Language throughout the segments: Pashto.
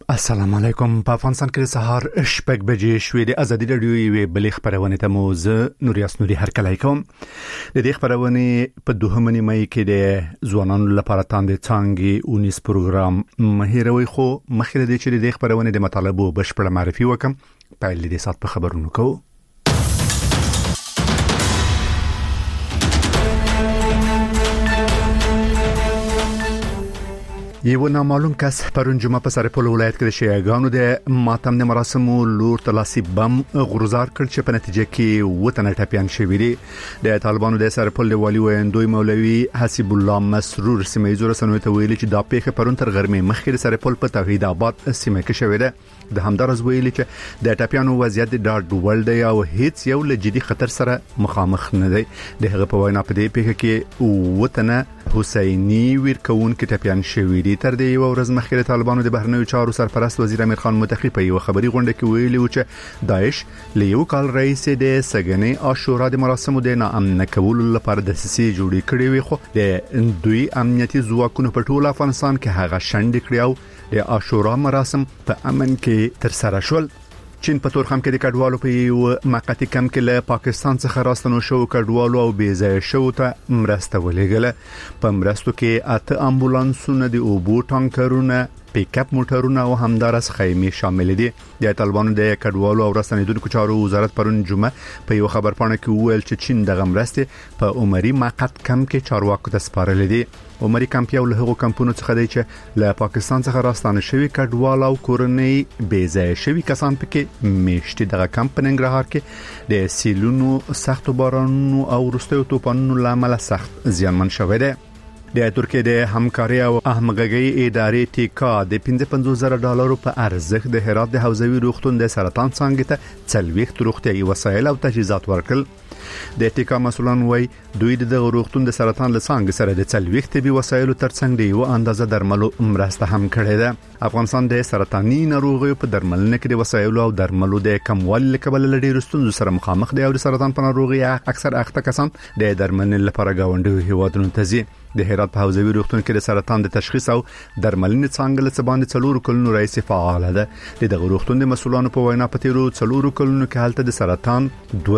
السلام علیکم. په افغانستان کې سهار شپږ بجې شوې د ازادي رادیو یوې بلې خبرونه ته موزه نوریاس نوري هرکلی کوم. د دې خبرونه په 2 مې کې د ځوانانو لپاره تاندې څنګه 19 پروګرام مهیروي خو مخکې د چې د خبرونه د مطالبه بشپړه معرفي وکم په لید سات په خبرونو کو. یو نامعلوم کس پرون جمعه په سرپل ولایت کې د شیعاګانو د ماتم د مراسمو لور تلاسي بم غورځار کړ چې په نتیجه کې وطن ټاپیان شوی دی. د طالبانو د سرپل د والی ویندوی مولوي حسیب الله مسرور سیمه رسنوي ته ویلي چې دا پیښه پرون تر غرمې مخکې د سرپل په توحید آباد سیمه کې شوې ده. د همدارز ویلي چې د ټاپیانو وضعیت د ډاډ ول دی او هیڅ یو لجدي خطر سره مخامخ نه دی. د هغه په وینا په دې پیښه کې وطن حسینی ورکون کې ټاپیان شوی دی. تر دې یو ورځ مخکې طالبانو د بهرنیو چارو سرپرست وزیر امیر خان متقی په یو خبري غونډه کې ویلي و چې داعش له یو کال رئیس د سګنې عاشورا د مراسمو د ناامن کولو لپاره د سیسي جوړې کړې وي خو د دوی امنیتي ځواکونو په ټول افغانستان کې هغه شند کړی او د عاشورا مراسم په امن کې تر سره شول. چین په تورخم کې د کډوالو په یو مقاطي کم کې له پاکستان څخه راستنو شو کډوالو او بیځای شو ته مرسته ولېګله. په مرستو کې 8 امبولانسونه د اوبو ټانکرونه پیک اپ موټرونه او همدارس خیمه شامل دي. د طالبانو د کډوالو او راستنیدونکو چارو وزارت پرون جمعه په یو خبرپاڼه کې وویل چې چین د غمرسته په عمري مقاط کم کې چارواکو ته سپارل دي. عمري کمپ یو له هغو کمپونو څخه دی چې له پاکستان څخه راستانه شوی کډوال او کورنۍ بیځای شوی کسان پکې میشتي. دغه کمپ ننګرهار کې د سیلونو سخت بارانونو او وروستیو طوفانونو لامل سخت زیانمن شوی دی. د ترکیه د همکاري او همغږي ادارې ټیکا د $55,000 په ارزښت د هرات د حوزوي روغتون د سرطان څنګه ته چلويخت روغتيایي وسایل او تجهیزات ورکړل. د ټیکا مسولان وای دوی د روغتون د سرطان لڅنګ سره د چلويخت طبي وسایل ترڅنګ دی او اندازه درملو مرسته هم کړې ده. افغانستان د سرطاني ناروغیو په درملنه کې د وسایل او درملو د کموالي لکبل لري رستون سره مخامخ دی او د سرطان په ناروغي اکثر اخته کسان د درملنې لپاره گاونډي هیوادونو ته ځي. د هرات په حوزوي روغتون کې د سرطان د تشخیص او درملنې څنګه له څباندې 4 کلونو رئیس فعال ده. د روغتون د مسولانو په وینا په تیرو 4 کلونو کې حالت د سرطان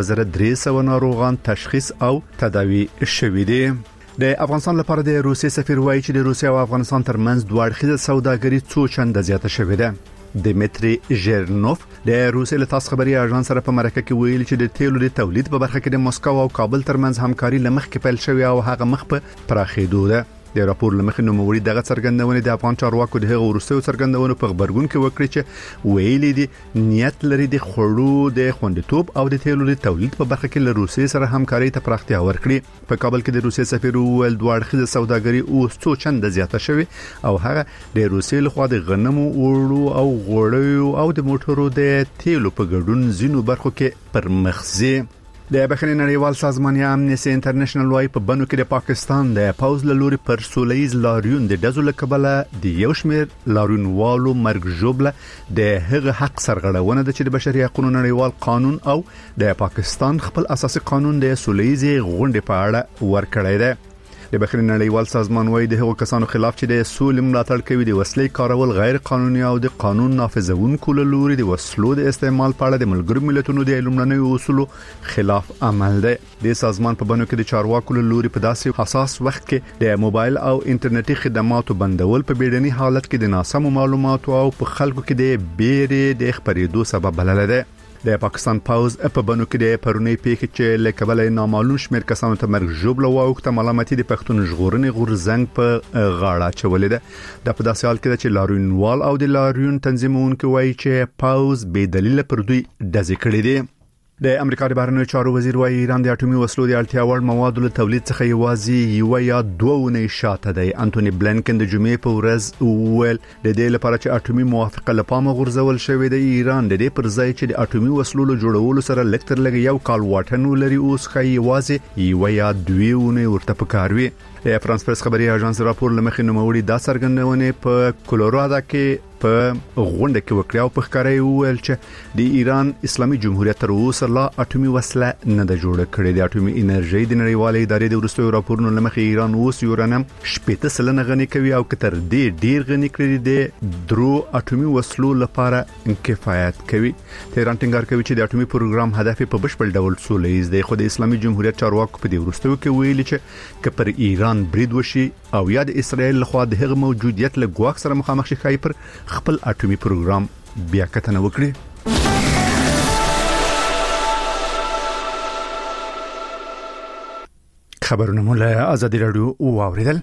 2300 ناروغان تشخیص او تداوی شوي دي. د افغانستان لپاره د روسیې سفیر وایي چې د روسیې او افغانستان ترمنځ دوه اړخیزه سوداګري څو چنده زیاته شوې ده. دمیتری ژیرنوف د روسیې له تاسو خبري اژانس سره په مرکه کې ویلي چې د تیلو د تولید په برخه کې د مسکو او کابل ترمنځ همکاري لمخ کې پیل شوې او هغه مخ په پراخېدو ده. د راپور لمخې نوموړي دغه څرګندونه د افغان چارواکو د هغو وروستیو څرګندونو په خبرګون کې وکړي چې ویلي دي نیت لري د خړو د خوندیتوب او د تیلو د تولید په برخه کې له روسیې سره همکاري ته پراختیا ورکړي. په کابل کې د روسیې سفیر ویل دوه اړخیزه سوداګري اوس څو چنده زیاته شوې او هغه د روسیې لخوا د غنمو اوړو او غوړیو او د موټرو د تیلو په ګډون زینو برخو کې پرمخزي. د بخښنې نړیوال سازمان یا امنیسټي انټرنیشنل وايي په بنو کې د پاکستان د پوز لوري پر سولېز لاریون د دزو لکبله د یو شمیر لاریونوالو مرګ جوړه د هغه حق سرغړونه د چې د بشري حقوقو نړیوال قانون او د پاکستان خپل اساسي قانون د سولېز غونډې په اړه ورکړی دی. د بخښنې نړیوال سازمان وايي د هغو کسانو خلاف چې د سولې ملاتړ کوي د وسلې کارول غیر قانوني او د قانون نافذونکو لوري د وسلو د استعمال په اړه د ملګرو ملتونو د لومړنیو اصولو خلاف عمل دی. د سازمان په بنو کې د چارواکو لوري په داسې حساس وخت کې د موبایل او انټرنیټي خدماتو بندول په بیړني حالت کې د ناسمو معلوماتو او په خلکو کې د بیرې د خبرېدو سبب بلل دی. د پاکستان پوز په بنو کې د پرونی پیښې چې لکبل نامعلوم شمیر کسانو ته مرګ جوړه واوخته ملامتي د پښتون ژغورنې غورزنګ په غاړه چولې ده. د په داسې حال کې چې لاریونوال او د لاریون تنظیمونکو وایي چې پوز بې دلیل پر دوی دزې کړې دي. د امریکا د بهرنیو چارو وزیر وايي ایران د اټومي وسلو د اړتیا وړ موادو له تولید څخه یوازې یو یا دوه نه شاته دی. انټونی بلنکن د جمعې په ورځ ویل د دې لپاره چې اټومي موافقه لپاره غورځول شوې ده ایران د دې پر ځای چې د اټومي وسلو له جوړولو سره لکتر لګي یو کال واټن لري اوس خي یوازې یو یا دوه نه ورته پکاروي. د فرانس پریس خبري اژانس راپور لمخې نوموړي دا څرګندونه په کولوراډو کې په غونډه کې وکړ او په ښکاره ویل چې د ایران اسلامي جمهوریت تر اوسه لا اټومي وسله نه ده جوړه کړې. د اټومي انرژي د نړیوالې ادارې د وروستیو راپورونو لمخې ایران اوس یورانیم 80% غني کوي او کتر دې ډیر غني کړی دی درو اټومي وسلو لپاره کفایت کوي. تهران ټینګار کوي چې د اټومي پروګرام هدف په بشپړ ډول سولهیز دی، خو د اسلامي جمهوریت چارواکو په دې وروستیو کې ویلي چې کپر ایران برید وشي او یا د اسرائیل لخوا د هغه موجودیت له ګواښ سره مخامخ شي خای پر خپل اټومي پروګرام بیا کتنه وکړي. خبرونه مو له آزادي رادیو واوریدل.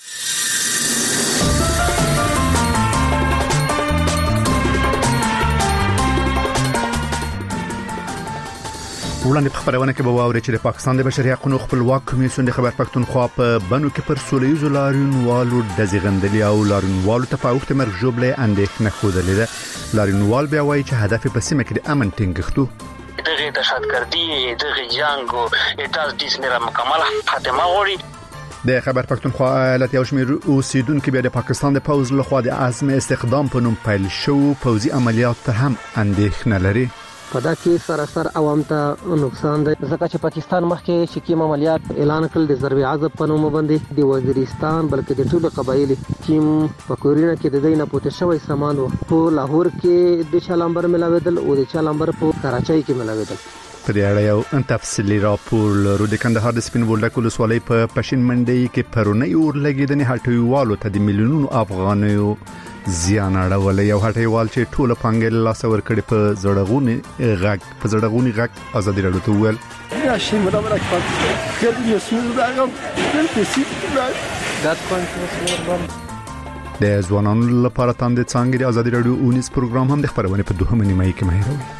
وړاندې په خبرونه کې به واوري چې د پاکستان د بشري حقوقو خپلواک کمیسیون د خبر پښتونخوا په بنو کې پر سولهییزو لاریونوالو د زیغندلي او لاریونوالو تفاوت مرګ جوړلې اندېښنه خوده لیده. لاریونوال بیا وایي چې هدف په سیمه کې د امن ټینګښت دغه دهشتګردي دغه جنگ او اعتراض د سمره مکمل خاتمه غوړي. د خبر پښتونخوا ایالت یو شمېر اوسیدونکو بیا د پاکستان د پوز لخوا د عزم استخدام په نوم پیل شو پوزي عملیات ته هم اندېښنه لري. په دا کې سراسر عوام ته نقصان دی ځکه چې پاکستان مخکې شکیم عملیات اعلان کړل د ضرب عذاب په نوم باندې د وزیرستان بلکې د ټولو قبایلی ټیم په کورینه کې د دینه پوتې شوی سامان په لاهور کې د چالمبر ملاویدل او د چالمبر په کراچۍ کې ملاویدل. په دې اړه یو تفصیلی راپور لرو. د کندهار د سپین بولدک ولسوالۍ په پښین منډي کې پرونی اور لګیدنې هټویوالو ته د میلیونونو افغانیو زیان اړولې. یو هټویوال چې ټوله پانګه لاس ور کړې په زړغونی غږ آزادي رادیو ته ویل یا شي مدامره کې خېل یې سوز داغم دل په سیټ دا کوم د ځوانانو لپاره تاند څنګه د آزادي رادیو 19 پروګرام هم د خبرونه په 2 نیمه کې مهیروي.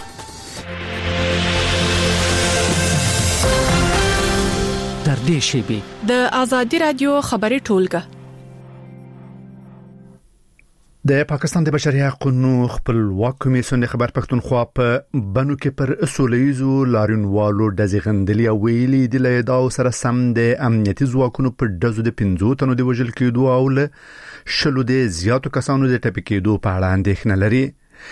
در دې شی د آزادي رادیو خبري ټولګه د پاکستان د بشري حقوقو خپلواک کمیسیون د خبر پښتونخوا په بنو کې پر سولهییزو لاریونوالو د زیغندلي او ویلي د لیداو سره سم د امنیتي ځواکونو په دزو د 15 تنو د وژل کېدو او له شلو د زیاتو کسانو د ټپي کېدو په اړه اندېښنه لري.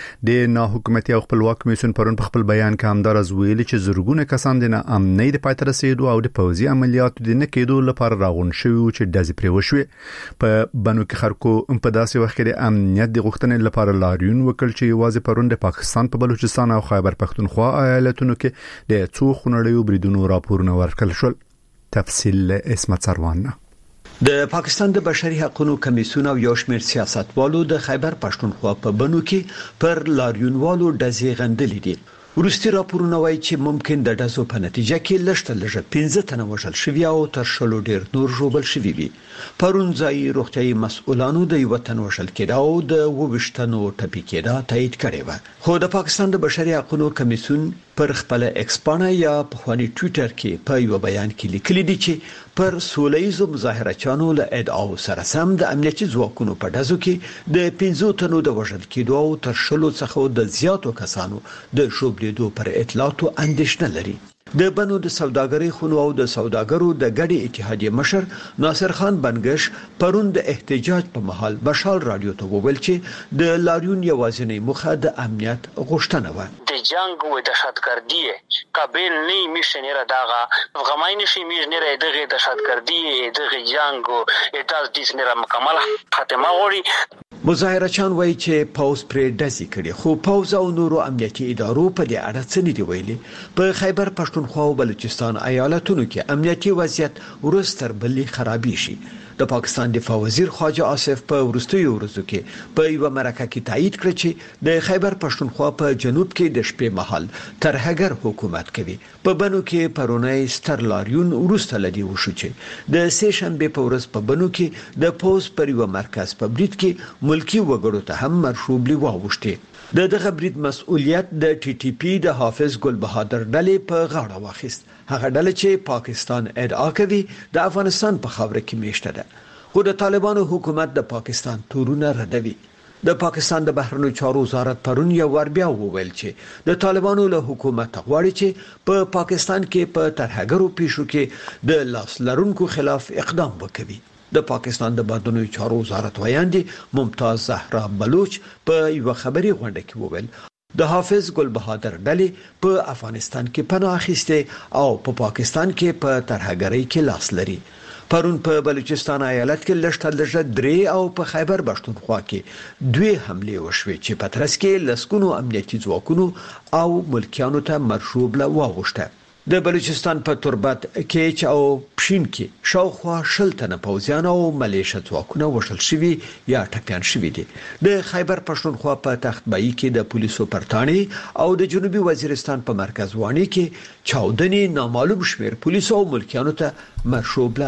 د ناحکومتي او خپلواک کمیسیون پرون په خپل بیان کې همدارز ویلي چې زرګونه کسان د امنۍ د پاتې رسیدو او د پوزي عملیاتو د نه کېدو لپاره راغون شوی چې داسې پرې وشوي. په بنو کې خلکو په داسې وخت کې د امنیت د غوښتنې لپاره لاریون وکړ چې یوازې پرون د پاکستان په بلوچستان او خیبر پښتونخوا ایالتونو کې د څو خونړیو بریدونو راپورونه ورکړل شول. تفصیل اسمت سروان. د پاکستان د بشري حقوقو کمیسیون او یو شمېر سیاستوالو د خیبر پښتونخوا په بنو کې پر لاریونوالو د زیغندلي دي. ورستي راپورونه وایي چې ممکن د داسو په نتیجه کې لږ 15 تنه وژل شوي او تر شلو ډیر نور ژوبل شوي وي. پرون ځای روغتيایي مسؤلانو د یو تن وژل کېدا او د 22 تنو ټپي کېدا تایید کړی و. خو د پاکستان د بشري حقوقو کمیسیون پر خپل ایکسپانا یا په خواني ټوئیټر کې په یو بیان کې لیکلي دي چې پر سولهییزو مظاهرچانو له ادعاو سره سم د امنیتي ځواکونو په دزو کې د 15 تنو د وژل کېدو او تر شلو څخه د زیاتو کسانو د شوبلیدو پر اطلاعاتو اندېښنه لري. د بنو د سوداګرۍ خونو او د سوداګرو د ګډي اتحادیې مشر ناصر خان بنگش پرون د احتجاج په محل بشال رادیو ته وویل چې د لاریون یوازینی مخه د امنیت غوښتنه و. د جنگ و دهشتګردي قابل نه میشنه را دغه افغانای نشي میشنه را دغه دهشتګردي دغه جنگ او اعتراض د سمره مکمل خاتمه غوړي. مظاهرچان وایي چې پاوز پرې داسي کړي خو پاوز او نورو امنیتي ادارو په دې اړه څه نه دی ویلي. په خیبر پښتونخوا او بلوچستان ایالتونو کې امنیتي وضعیت ورستر بلې خرابې شي. د پاکستان دفاع وزیر خواجه آصف په ورستیو ورځو کې په یو مرکه کې تایید کړ چې د خیبر پښتونخوا په جنوب کې د شپې مهال ترهګر حکومت کوي. په بنو کې پرونی ستر لاریون ورسته لدی وشو چې د سه شنبه په ورځ په بنو کې د پوز پر یو مرکز په برید کې ملکی وګړو ته هم مرشوبلی واوښتي. دغه برید مسؤلیت د ټي ټي پی د حافظ ګل بهادر ډلې په غاړه واخیست. هغه ډله چې پاکستان ادعا کوي د افغانستان په خاوره کې میشته ده خو د طالبانو حکومت د پاکستان تورونه ردوي. د پاکستان د بهرنیو چارو وزارت پرون یو ور بیا وویل چې د طالبانو له حکومت غواړي چې په پاکستان کې په ترهګرو پیښو کې د لاس لرونکو خلاف اقدام وکړي. د پاکستان د بهرنیو چارو وزارت وایاندې ممتاز زهرا بلوچ په یو خبري غونډه کې وویل د حافظ ګل بهادر ډلې په افغانستان کې پناه اخیسته او په پاکستان کې په ترهګرۍ کې لاس لري. پرون په بلوچستان ایالت کې لږ درې او په خیبر پښتونخوا کې 2 حمله وشوې چې په ترڅ کې لسکونو امنیتي ځواکونو او ملکیانو ته مرشوبله واغوشته. د بلوچستان په تربت کې او پښین کې شاوخوا 10 تنه پوځیان او ملیشه ځواکونه وشل شوي یا ټپيان شوي دي. د خیبر پښتونخوا په تختبایی کې د پولیسو پرتانی او د جنوبي وزیرستان په مرکز وانی کې چاودنې نامعلوم شمیر پولیسو او ملکیانو ته مرشوبله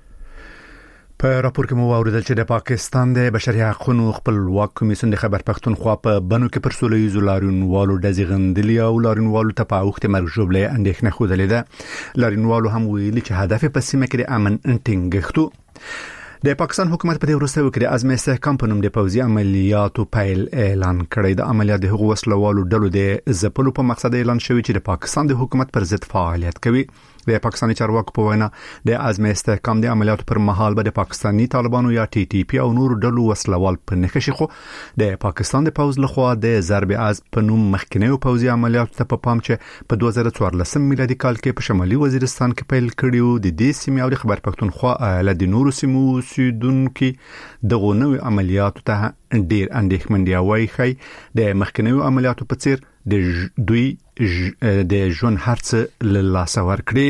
په راپور کې مو اوریدل چې د پاکستان د بشري حقوقو خپلواک کمیسیون د خیبر پښتونخوا په بنو کې پر سولې زولارونوالو د زیغندلي او لارونوالو ته په وخت مرجوبله اندېښنه خوده لیده. لارونوالو هم ویلي چې هدف په سیمه کې د امن ټینګښتو. د پاکستان حکومت په دې وروسته وکړي عزم استحکام په نوم د پوځي عملیاتو پیل اعلان کړی. د عملیات د حقوق وسلوالو ډلو د ځپلو په مقصد اعلان شوی چې د پاکستان د حکومت پر ضد فعالیت کوي. د پاکستاني چارواکو په وینا د عزم استحکام د عملیاتو پر مهال به د پاکستاني طالبانو یا ټي ټي پی او نور ډلو وسلوال په نخښي خو د پاکستان د پوځ لخوا د ضرب عزم په نوم مخکنیو پوځي عملیاتو ته په پام چې په 2014 میلادي کال کې په شمالي وزیرستان کې پیل کړیو. د دې سیمې او د خیبر پښتونخوا ایالت د نورو سیمو اوسیدونکو دغه نوې عملیاتو ته ډیر اندېښمن وایي. خي د مخکنیو عملیاتو په څیر د دوی د ژوند هرڅ له سوار کړی.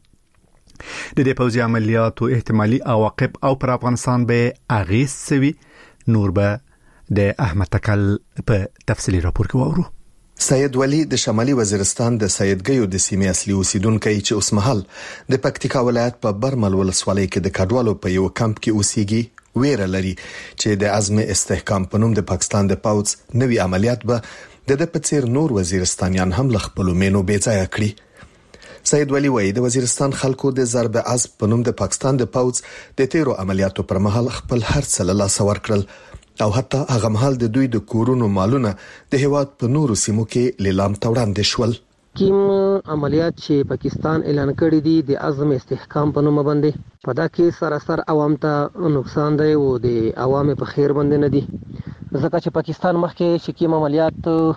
د دې پوځي عملیاتو احتمالي عواقب او پر افغانستان به اغیز سوي. نور به د احمد تکل په تفصیلی راپور کې وورو. سید ولی د شمالي وزیرستان د سیدګیو د سیمې اصلي اوسیدونکو چې اوس مهال د پکتیکا ولایت په برمل ولسوالۍ کې د کډوالو په یو کمپ کې اوسېږي ویره لري چې د عزم استحکام په نوم د پاکستان د پوځ نوي عملیات به د پڅیر نور وزیرستانیان هم لخپلو مینو بیځای کړی. سید ولی وایي د وزیرستان خلکو د ضرب عزم په نوم د پاکستان د پوځ د تیرو عملیاتو پر مهال خپل هر څه له لاسه ورکړل او حتی هغه مهال د دوی د کورونو مالونه د هیواد په نورو سیمو کې لیلام ته وړاندې شول. کوم عملیات چې پاکستان اعلان کړی دي د عزم استحکام په نوم باندې په دا کې سراسر عوام ته نقصان دی او د عوام په خیر باندې نه دي. ځکه چې پاکستان مخکې چې کوم عملیات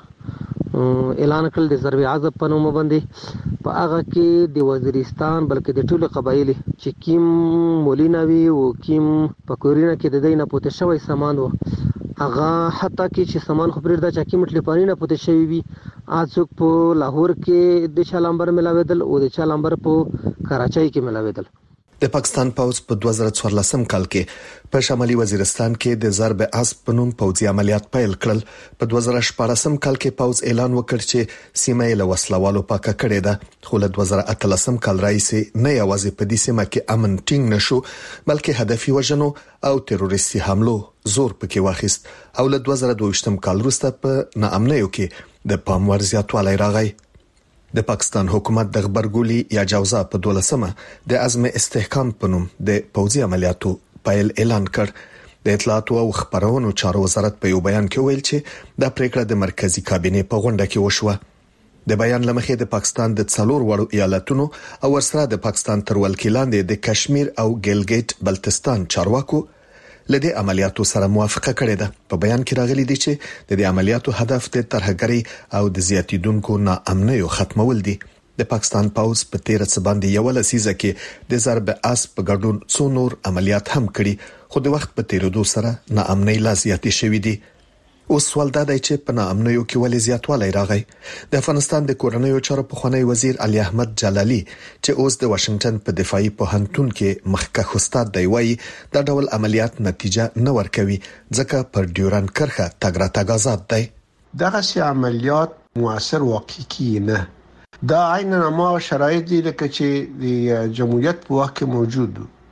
اعلان کړل د ضرب عزم په نوم باندې په هغه کې د وزیرستان بلکې د ټولو قبایل چې کوم مولیناوي او کوم پکورینه کې د دینه پوتې شوی سامان و هغه حتی کې چې سامان خو پرېږده چې کوم ټلیپانینه پوتې شوی وي اڅوک په لاهور کې د چالمبر ملاویدل او د چالمبر په کراچۍ کې ملاویدل. د پاکستان پوځ په 2014 کال کې په شمالي وزیرستان کې د ضرب عزم په نوم پوځي عملیات پیل کړل. په 2014 کال کې پوځ اعلان وکړ چې سیمه له وسلوالو پاکه کړې ده. خو له 2018 کال راځي نه یوازې په دې سیمه کې امن ټینګ نشو بلکې هدفي وژنو او تروریستي حملو زور پکې واخیست او له 2022 کال وروسته په ناامنیو کې د پاموړ زیاتوالی راغی. د پاکستان حکومت د خبرګولي یا جوزا په 12مه د عزم استحکام په نوم د پوځي عملیاتو پیل اعلان کړ. د اطلاعات او خبرونو چارو وزارت په یو بیان کې ویل چې د پریکړه د مرکزی کابینې په غونډه کې وشوه. د بیان لمخې د پاکستان د 4 وړو ایالتونو او ورسره د پاکستان تر ولکې لاندې د کشمیر او ګیلګیټ بلتستان چارواکو لدې عملیاتو سره موافقه کړې ده. په بیان کې راغلي دي چې د دې عملیاتو هدف د ترهګرۍ او د زیاتیدونکو ناامنیو ختمول دي. د پاکستان پوځ په 13 باندې یو لسیزه کې د ضرب عزم په ګډون څو نور عملیات هم کړي خو د وخت په تیریدو سره ناامنۍ لا زیاتې شوې دي. اوس سوال دا دی چې په ناامنیو کې ولې زیاتوالی راغی. د افغانستان د کورنیو چارو پخوانی وزیر علي احمد جلالي چې اوس د واشنگټن په دفاعي پوهنتون کې مخکښ استاد دی وایي دا ډول عملیات نتیجه نه ورکوي ځکه پر ډیورن کرخه تګ راتګ آزاد دی. دغه سي عملیات موثر واقع کی نه دا عیناً ما شرایط دي لکه چې د جمهوریت په وخت کې موجود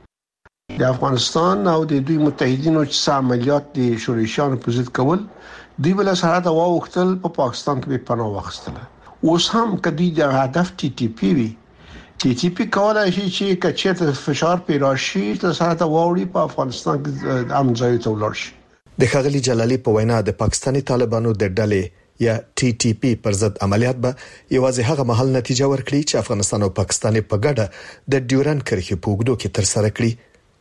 د افغانستان او د دوی متحدینو چې عملیات د شورشیانو په ضد کول دوی بل سره دا وختل په پاکستان کې پناه واخیستله. اوس هم کدی د هدف ټي ټي پی وی ټي ټي پی کولای شي چې کچته فشار پیراشي تر سره دا ووري په افغانستان کې امځای ته ولر شي. د خغلی جلالی په وینا د پاکستاني طالبانو د ډلې یا ټي ټي پی پر ضد عملیات به یوازې هغه محل نتیجه ورکړي چې افغانستان او پاکستان په ګډه د ډیورن کرښې په وګړو کې تر سره کړي.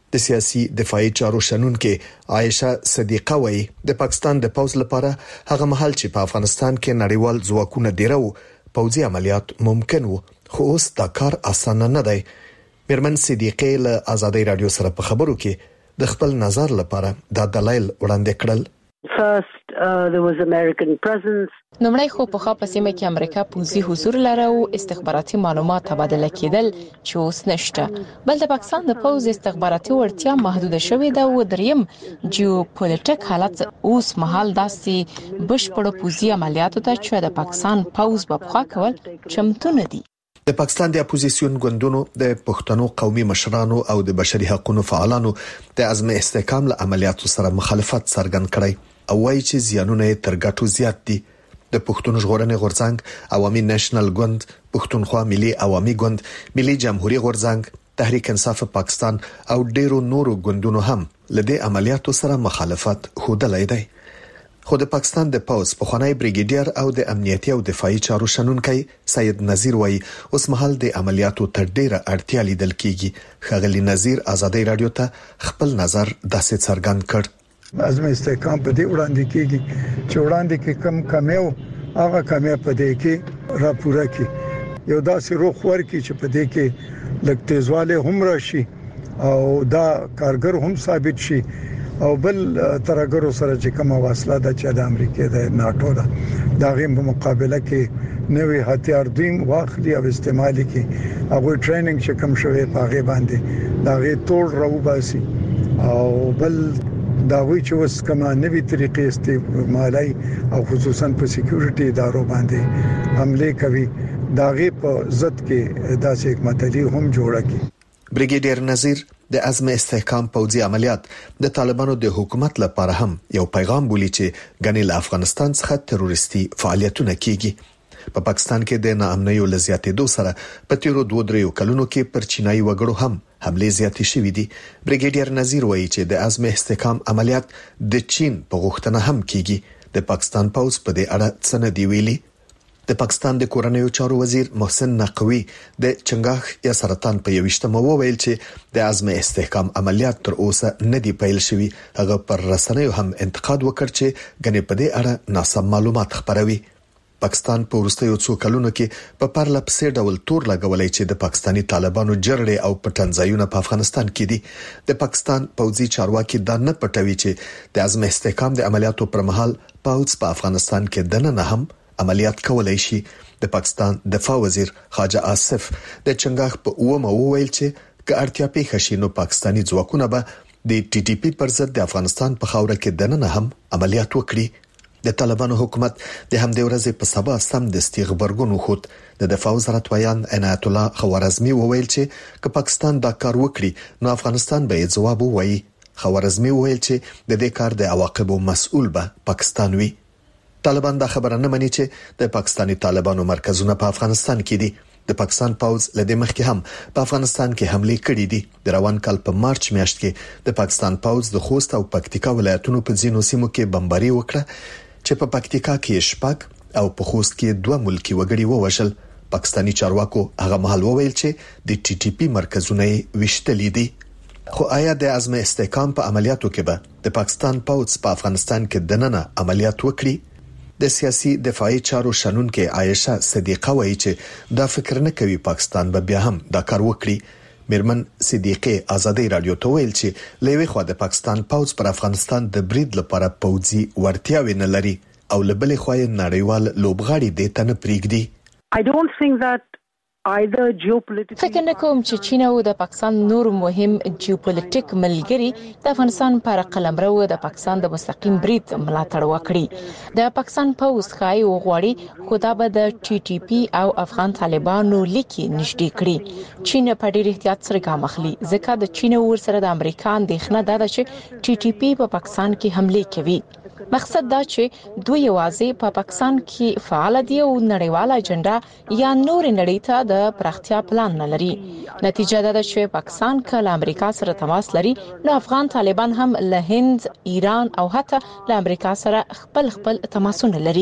د سیاسي دفاعي چارو شنونکې عائشه صدیقه وایي د پاکستان د پوز لپاره هغه محل چې په افغانستان کې نړیوال ځواکونه ډیرو پوځي عملیات ممکن وو خو اوس دا کار اسانه نه دی. میرمن صدیقه له آزادۍ رادیو سره په خبرو کې د خپل نظر لپاره دا دلایل وړاندې کړل. First, there was American presence. نومړی خو په خاصه سیمه کې امریکا پوځي حضور لري او استخباراتي معلومات تبادله کېدل چې اوس نشته. بل د پاکستان د پوز استخباراتي وړتیا محدود شوې ده او دریم جیوپولیټیک حالت اوس مهال داسې بشپړ پوځي عملیاتو ته چې د پاکستان پوز په خوا کول چمتو نه دي. د پاکستان د اپوزیسیون ګوندونو د پښتنو قومي مشرانو او د بشري حقوقو فعالانو د عزم استحکام له عملیاتو سره مخالفت څرګند کړی او وايي چې زیانونه تر ګټو زیات دي. د پښتون ژغورنې غورځنګ، عوامي نېشنل ګوند، پښتونخوا ملي عوامي ګوند، ملي جمهوریت غورځنګ، تحریک انصاف پاکستان او ډیرو نورو ګوندونو هم لدې عملیاتو سره مخالفت خوده دی. خو د پاکستان د پوز پخوانی بریګیډیر او د امنیتي او دفاعي چارو شنونکي سید نذیر وایي اوس مهال د عملیاتو تر ډیره اړتیا لیدل کیږي. خغلی نذیر آزادۍ رادیو ته خپل نظر داسې څرګند کړ. عزم استحکام په دې وړاندې کیږي چې وړاندې کې کم کمیو هغه کمیو په دې کې راپوره کی یو داسې روخ ورکی چې په دې کې لږ تیزواله هم راشي او دا کارګر هم ثابت شي او بل ترګرو سره چې کومه واصله ده چې د امریکا د ناتو ده دا غیم په مقابله کې نوې هتیار دیم واخلي او استعمالي کی هغه ټریننګ چې کوم شوی په هغه باندې دا غي ټول راوباسي او بل دا وی چې وس کما نوې طریقې استعمالي او خصوصا په سکیورټي ادارو باندې حمله کوي دا غي په ضد کې داسې حکمت علی هم جوړه کی. بریګیډیر نذیر د عزم استحکام پوځي عملیات د طالبانو د حکومت لپاره هم یو پیغام بولی چې غنی له افغانستان څخه تروریستي فعالیتونه کیږي. په پاکستان کې د ناامنیو لزیاتېدو سره په تیرو 2-3 کلونو کې پر چینایي وګړو هم حمله زیاتې شوې دي. بریګیډیر نذیر وایي چې د عزم استحکام عملیات د چین په غوښتنه هم کیږي. د پاکستان پوز په دې اړه څه نه دی ویلي. د پاکستان د کورنیو چارو وزیر محسن نقوی د چنګاخ یا سرطان په 21مه وویل چې د عزم استحکام عملیات تر اوسه نه دی پیل شوی. هغه پر رسنیو هم انتقاد وکړ چې غنې په دې اړه ناسم معلومات خپروي. پاکستان په وروستیو څو کلونو کې په پرله پسې ډول تور لګولای چې د پاکستانی طالبانو جرړې او پټنځایونه په افغانستان کې دي. د پاکستان پوځي چارواکي دا نه پټوي چې د عزم استحکام د عملیاتو پر مهال پوځ په افغانستان کې دننه هم عملیات کولای شي. د پاکستان دفاع وزیر خواجه آصف د چنګاخ په 9مه وویل چې که اړتیا پیښ شي نو پاکستانی ځواکونه به د ټي ټي پی پر ضد د افغانستان په خاوره کې دننه هم عملیات وکړي. د طالبانو حکومت د همدې ورځې په سبا سم د استغبرګونو خود د دفاع وزارت ویان عنایت الله خوارزمي وویل چې که پاکستان دا کار وکړي نو افغانستان به جواب ووایي. خوارزمي وویل چې د دې کار د عواقبو مسؤل به پاکستان وي. طالبان دا خبره نه مني چې د پاکستانی طالبانو مرکزونه په افغانستان کې دي. د پاکستان پوز لدې مخکې هم په افغانستان کې حمله کړې دي. د روان کال په مارچ میاشت کې د پاکستان پوز د خوست او پکتیکا ولایتونو په ځینو سیمو کې بمباري وکړه چې په پکتیکا کې شپږ او په خوست کې 2 ملکی وګړي ووژل. پاکستانی چارواکو هغه مهال وویل چې د ټي ټي پی مرکزونه وشتلې دي. خو آیا د عزم استحکام په عملیاتو کې به د پاکستان پوز په افغانستان کې دننه عملیات وکړي؟ د سیاسي دفاعي چارو شنونکي عائشه صدیقه وایي چې دا فکر نه کوي پاکستان به بیا هم دا کار وکړي. میرمن صدیقه آزادۍ رادیو ته ویل چې لوی خو د پاکستان پوز پر افغانستان د برید لپاره پوځي ورتیاوي نه لري او لبلې خو نړیوال لوبغاړي د تن پریږدي. I don't think that either geopolitical فکر نه کوم چې چین او د پاکستان نور مهم جیوپولیټیک ملګری د افغانستان پر قلمرو د پاکستان د مستقیم برید ملاتړ وکړي. د پاکستان پوز خای او غوړي خدا به د ټي ټي پی او افغان طالبانو لیکي نشټي کړي. چین په ډیر احتیاط سره ګام اخلي ځکه د چین ور سره د امریکا اندېښنه ده چې ټي ټي پی په پاکستان کې حمله کوي. مقصد دا چې دوی یوازې په پاکستان کې فعال دي او نړیواله اجنډا یا نور نړۍ ته د پراختیا پلان نه لري. نتیجه دا ده چې پاکستان کله امریکا سره تماس لري نو افغان طالبان هم له هند، ایران او حتی له امریکا سره خپل تماسونه لري.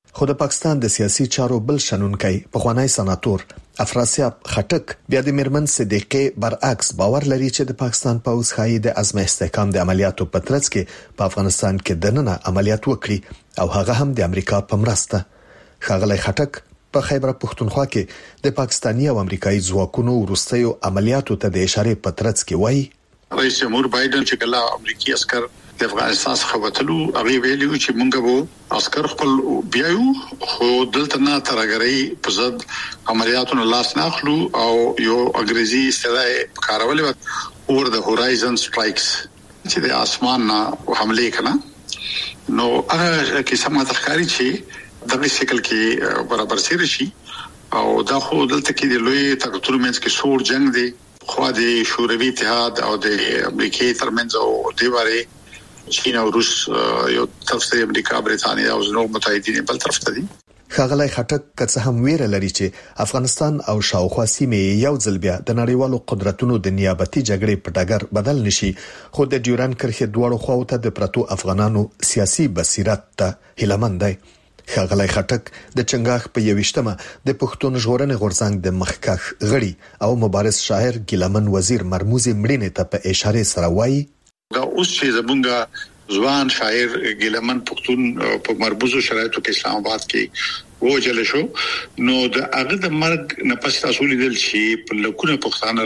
خو د پاکستان د سیاسي چارو بل شنونکي پخوانی سناتور افراسیاب خټک بیا د میرمن صدیقې برعکس باور لري چې د پاکستان پوځ خایي د عزم استحکام د عملیاتو په ترڅ کې په افغانستان کې دننه عملیات وکړي او هغه هم د امریکا په مرسته. ښاغلی خټک په خیبر پښتونخوا کې د پاکستاني او امریکایي ځواکونو وروستیو عملیاتو ته د اشاره په ترڅ کې وایي رئیس جمهور بایدن چې کله امریکایي عسكر د افغانستان څخه وتلو هغه ویلي چې مونږ به عسكر خپل بیايو خو دلته نه ترګری په ضد عملیاتو لاس نه اخلو او یو انګریزي اصطلاح کارول اور د هورایزن سټرایکس چې د اسمان نه حمله کړه نو هغه کې سمه تخکاری چې دغه شکل کې برابر سره شي او دا خو دلته کې د لوی طاقتونو منځ کې سور جنگ دی خو د شوروي اتحاد او د امریکای ترمنځ او د واره چین او روس یو طرف ته امریکا برېټانیا او نور متحدین بل طرف ته دي. ښاغلی خټک که هم ویره لري چې افغانستان او شاوخوا سیمې یو ځل بیا د نړیوالو قدرتونو د نیابتي جګړې په ډګر بدل نشي خو د ډیورن کرښې دواړو خواو ته د پرتو افغانانو سیاسي بصیرت ته هیلمند دی. ښاغلی خټک د چنګاښ په 21مه د پښتون ژغورنې غورځنګ د مخکښ غړي او مبارز شاعر ګیلمن وزیر مرموزي مړینې ته په اشاره سره وایي دا اوس چې زمونږ ځوان شاعر ګیلمن پښتون په مربوطو شرایطو کې اسلام آباد کې وجل شو نو د هغه د مرګ نه پس تاسو لیدل چې په لکونه پښتانه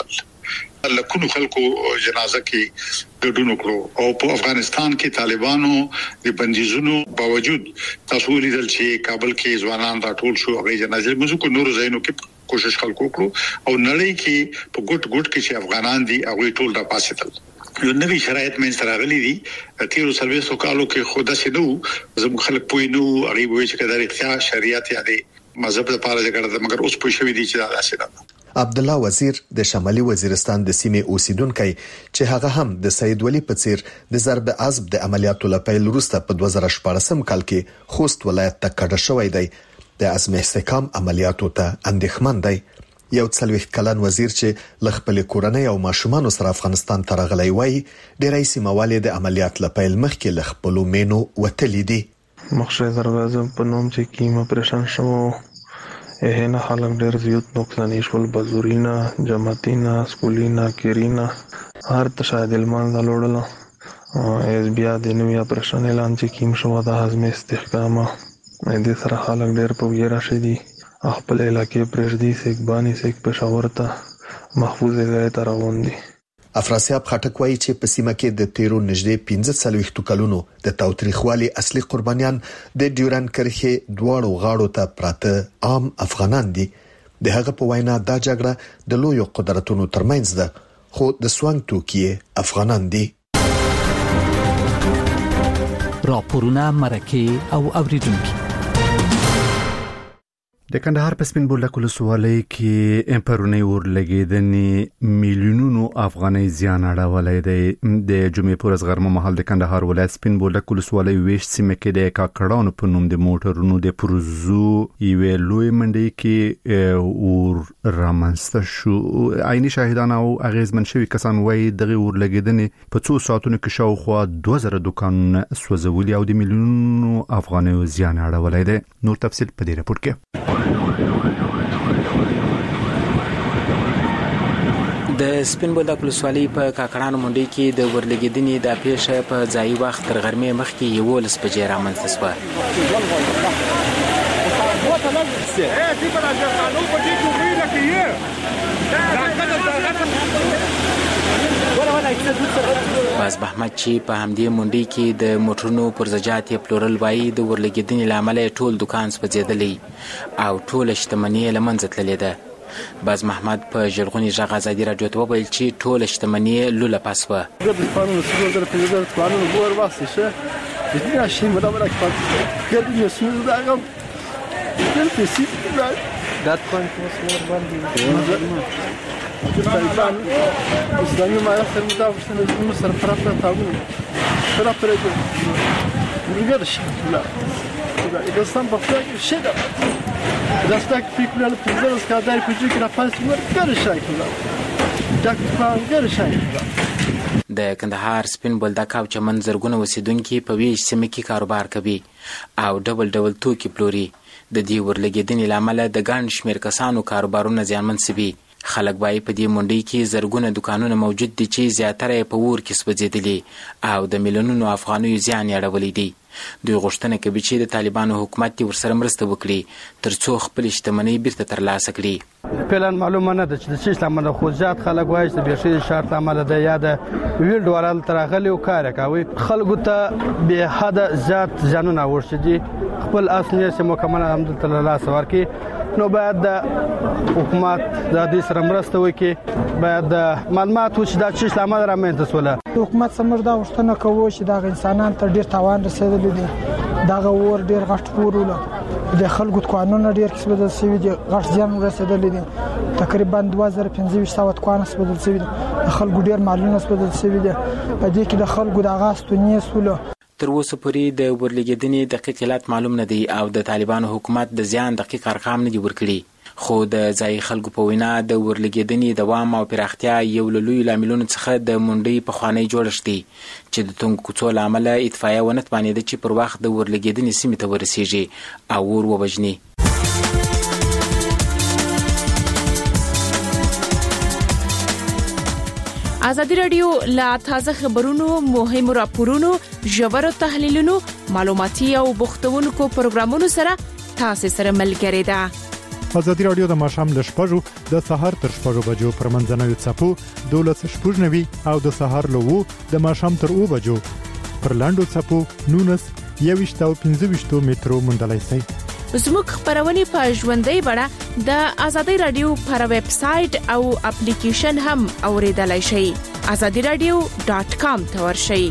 راووتل لکونو خلکو جنازه کې ګډون وکړو او په افغانستان کې طالبانو د بندیزونو باوجود تاسو لیدل چې کابل کې ځوانان راټول شو هغه جنازه موږ کو نور ځایونو کې کوشش خلکو کړو او نړۍ کې په ګډ ګډ کې چې افغانان دي هغه ټول را پاسېدل یو نوی شرایط من سره غلي دي تیرو سرویسو کالو کې خود سينو زموږ خلک پوینو هغه وایي چې کله اختیار شریعت یادي مذهب لپاره ځکه دا مګر اوس پوه شوی دي چې دا څه ده. عبد الله وزیر د شمالي وزیرستان د سیمې اوسیدونکو چې هغه هم د سید ولی په څیر د ضرب عزب د عملیاتو لپاره وروسته په 2014 کال کې خوست ولایت ته کډه شوی دی د عزم استحکام عملیاتو ته اندېښمن دی. یو 40 کلن وزیر چې لخپل کورنۍ او ماشومان سره افغانستان ته راغلی وای ډیرای سیموالي د عملیات لپاره مخکې لخپل مینو وتلې دي. مخشه دروازه په نوم چې کیمه پریشان شو نه خلک ډیر زیات نقصان شول بازورینا جماعتینا سکولینا کیرینا هر تشاهد المان لوړل اس بیا د نوې پریشان اعلان چې کیم شو د حزم استحکام دې سره خلک ډیر په ویرا شدي خپل علاقې پرېږدي سیکبانی سیک پېښور ته محفوظ ځای ته روان دي. افراسیاب خټک وایي چې په سیمه کې د تیرو نږدې 15 کلونو د تاوتریخوالي اصلي قربانیان د ډیورن کرښې دواړو غاړو ته پراته عام افغانان دي. د هغه په وینا دا جګړه د لویو قدرتونو ترمنځ ده خو د سوانګ توکي افغانان دي. راپورونه مرکه او اوریدونکو د کندهار په سپین بولدک ولسوالۍ کې پرونی ورلګیدنې میلیونونو افغاني زیان اړولای دی. د جمعې پر ورځ غرمه مهال د کندهار ولایت سپین بولدک ولسوالۍ ویش سیمه کې د کاکړانو په نوم د موټرونو د پروزو یو لوی منډي کې ور رامنځته شو. عیني شاهدان او اغیزمن شوی کسان وایي دغه ورلګیدنې په څو ساعتونو کې شاوخوا 2000 دکانونه سوځولي او د میلیونونو افغاني زیان اړولای دی. نور تفصیل په دې راپور کې. د سپین بولدک ولسوالۍ په کاکړانو منډي کې د ورلګیدنې د پیښه په ځای وخت تر غرمې مخکې 11 بجې رامنځته شوه. باز محمد چې په همدې منډي کې د موټرونو پرزجات یې پلورل وایي د ورلګیدنې له امله ټول دکان سوځېدلی او ټوله شتمني یې له منځه تللې ده. باز محمد په ژغورنې غږ ازادي راډیو ته وویل چې ټوله شتمني یې لوله پس وه. Destek fikirleri tuzlarız kadar küçük rapaz var görüşecekler. Dakika görüşecekler. د کندهار سپین بولدک او چمن زرګونه اوسیدونکي په ویش سیمه کې کاروبار کوي او ډول توکي پلوري. د دې ورلګېدنې له امله د ګڼ شمېر کسانو کاروبارونه زیانمن سوي. خلک وایي په دې منډۍ کې زرګونه دوکانونه موجود دي چې زیاتره یې په اور کې سوځېدلي او د میلیونونو افغانیو زیان یې اړولی دی. دوی غوښتنه کوي چې د طالبانو حکومت دې ورسره مرسته وکړي تر څو خپلې شتمنۍ بیرته ترلاسه کړي. فعلا معلومه نه ده چې د څه له امله خو زیات خلک وایي چې د بېخي شرط امله ده یا د ویل ډوال تر راغلي او کار کوي. خلکو ته به حد زیات ځانونه ورشدي خپل اصلي چې مکمل الحمدلله ترلاسه ورکړي. نو باید د حکومت د دې سره مرسته وکړي. باید د معلومات وشي دا چې له امله رامنځته شوله. حکومت سمر دا غوښتنه کوي چې دا انسانان ته ډیر تاوان رسیدلی دی. دا ور ډیر غټ ورول د خلکو قانون ډیر کس بدل شوی دی. غټ ځان رسیدلی دی. تقریبا 2500 قانون بدل شوی دی. خلکو ډیر مالونه بدل شوی دی. په دې کې د خلکو د غاستونی سوله تر اوسه پورې د ورلګېدنې دقیق علت معلوم نه دی او د طالبانو حکومت د زیان دقیق ارقام نه دي ورکړي. خو د ځایي خلکو په وینا د ورلګېدنې دوام او پراختیا یو له لویو لاملونو څخه د منډۍ پخوانی جوړښت دی چې د تنګو کوڅو له امله اطفایه ونه توانېده چې پر وخت د ورلګېدنې سیمې ته ورسیږي او اور ووژني. ازادي رادیو لا تازه خبرونو، مهمو راپورونو، ژورو تحلیلونو، معلوماتي او بوختونکو پروګرامونو سره تاسو سره ملګری ده. ازادي رادیو د ماښام ل 6:00 د سحر تر 6:00 بجو پر منځنوي څپو 12:90 او د سحر له 2 د ماښام تر 2 بجو پر لاندو څپو 19 او 25 مترو مندلای شي. زموږ خبرونه په ژوندۍ بڼه د ازادي رادیو پر ویب سټ او اپلیکیشن هم اوریدلای شئ. azadiradio.com ته ورشئ.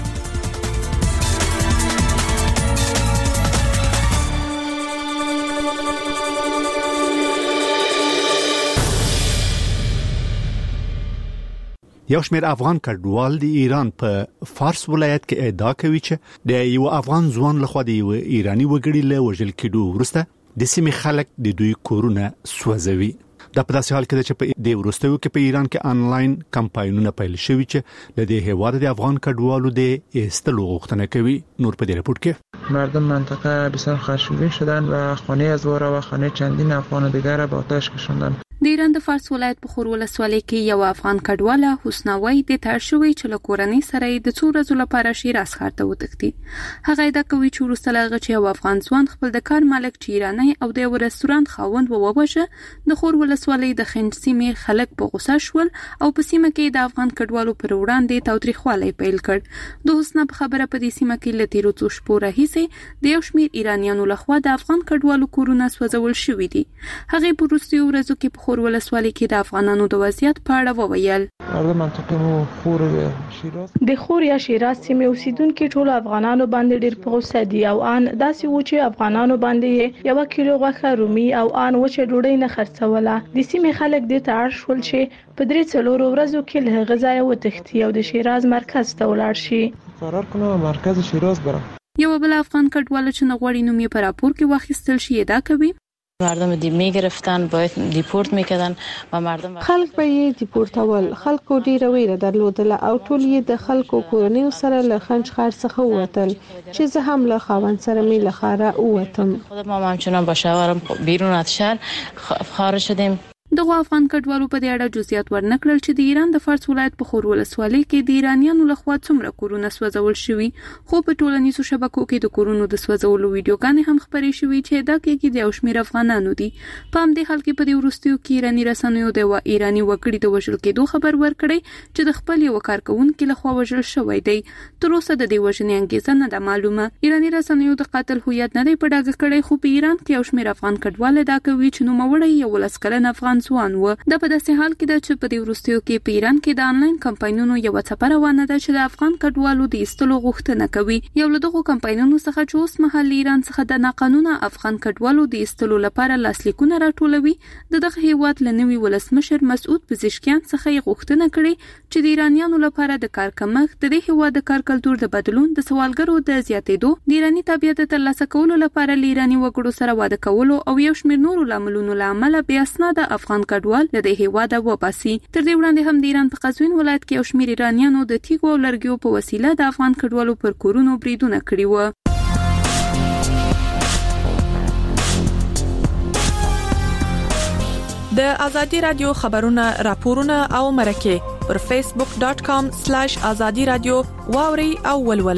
یو شمېر افغان کډوال د ایران په فارس ولایت کې ادعا کوي چې د یو افغان ځوان لخوا د یو ایرانی وګړي له وژل کېدو وروسته د سیمې خلک د دوی کورونه سوځوي. دا په داسې حال کې چې په دې وروستیو کې په ایران کې آنلاین کمپاینونه پیل شوي چې د دې هیواد د افغان کډوالو د استلو غوښتنه کوي. نور په دې رپورت کې مردم منطقه بسیار خشمگین شدند و خانه از وارا و خانه چندین افغان دیگر را به آتش کشاندند. د ایران د فارس ولایت په خور ولسوالۍ کې یو افغان کډواله حسنوي د ترشوي چې له کورنۍ سره د څو ورځې لپاره شیراز ښار ته وتښتي. هغه دا کوي چې وروسته له هغه چې یو افغان ځوان خپل د کار مالک چې ایرانی او د یو رستورانت خاوند ووژه، د خور ولسوالۍ د خنج سیمې خلک په غوسه شول او په سیمه کې د افغان کډوالو پر وړاندې تاوتریخوالی پیل کړ. د حسنه په خبره په دې سیمه کې له تیرو څو شپو راهیسې د یو شمېر ایرانیانو لخوا د افغان کډوالو کورونه سوځول شوي دي. هغه په وروستیو ورځو کې په خور ولسوالۍ کې د افغانانو د وضعیت په اړه وویل. د خور یا شیراز سیمې اوسیدونکو ټول افغانانو باندې ډېر په غوسه دي او ان داسې و چې افغانانو باندې 1 کیلو غوښه رومي او ان و چې ډوډۍ نه خرڅوله. د سیمې خلک د تاړ شول چې په 3 ورځو کې له غذا وتښتي او د شیراز مرکز ته ولاړ شي. قرار کنه مرکز شیراز برم. یو بل افغان کډوال چې نغوړی نوم یې په راپور کې واخیستل شي دا کوي. مردم میگرفتن باید دیپورت میکردن و مردم خلک به یې دیپورتول. خلکو ډیره ویره درلودله او ټول یې د خلکو کورنۍ سره له خنج ښار څخه ووتل چې زه هم له خاوند سره می له ښاره ووتم. خودم هم همچنان با شوهرم بیرون از شهر خارج شدیم. دغه افغان کډوالو په دې اړه جزئیات ورنکړل چې د ایران د فارس ولایت په خور ولسوالۍ کې د ایرانیانو لخوا څومره کورونه سوځول شوي، خو په ټولنیزو شبکو کې د کورونو د سوځولو ویډیوګانې هم خپرې شوي چې دا کې د یو شمېر افغانانو دي. په همدې حال کې په دې وروستیو کې ایراني رسنیو د ایراني وګړي د وژل کېدو خبر ورکړی چې د خپل یو کارکونکي لخوا وژل شوی دی. تر اوسه د دې وژنې انګیزه نه ده معلومه. ایراني رسنیو د قاتل هویت نه دی په ډاګه کړی، خو په ایران کې یو شمېر افغان کډوال دا کوي چې نوموړی یو 19 کلن افغان ځوان و. دا په داسې حال کې ده چې په دې وروستیو کې په ایران کې د آنلاین کمپاینونو یو څپه روانه ده چې د افغان کډوالو د ایستلو غوښتنه کوي. یو له دغو کمپاینونو څخه چې اوس مهال ایران څخه د ناقانونه افغان کډوالو د ایستلو لپاره لاسلیکونه راټولوي، دغه هیواد له نوي ولسمشر مسعود پزشکیان څخه یې غوښتنه کړې چې د ایرانیانو لپاره د کار کمښت، د دې هیواد د کار کلتور د بدلون، د سوالګرو د زیاتېدو، د ایراني تابعیت د ترلاسه کولو لپاره له ایراني وګړو سره واده کولو او یو شمېر نورو لاملونو له امله بې اسناده افغان افغان کډوال له دې هیواده وباسي. تر دې وړاندې هم د ایران په قزوین ولایت کې یو شمېر ایرانیانو د تیږو او لرګیو په وسیله د افغان کډوالو پر کورونو بریدونه کړي وو. د ازادي رادیو خبرونه راپورونه او مرکه پر facebook.com/azadi radio واوري او ولولي.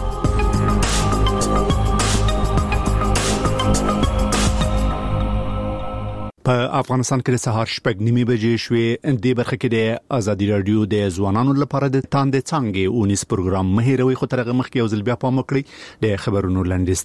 په افغانستان کې د سهار 8:30 بجې شوې. د برخه کې د ازادي رادیو د ځوانانو لپاره د تاندې څنګه اونیس پروګرام مهیروي خو ترغه مخکې یو ځل بیا پام وکړي د خبرونو لنډیز